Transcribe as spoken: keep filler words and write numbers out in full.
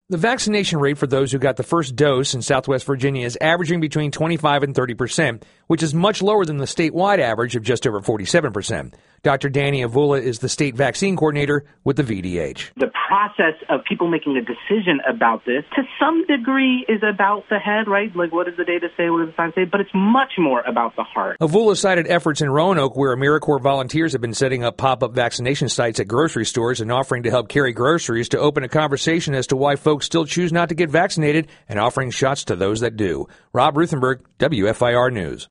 The vaccination rate for those who got the first dose in Southwest Virginia is averaging between twenty-five and thirty percent, which is much lower than the statewide average of just over forty-seven percent. Doctor Danny Avula is the state vaccine coordinator with the V D H. The process of people making a decision about this, to some degree, is about the head, right? Like, what does the data say? What does the science say? But it's much more about the heart. Avula cited efforts in Roanoke where AmeriCorps volunteers have been setting up pop-up vaccination sites at grocery stores and offering to help carry groceries to open a conversation as to why folks still choose not to get vaccinated and offering shots to those that do. Rob Ruthenberg, W F I R News.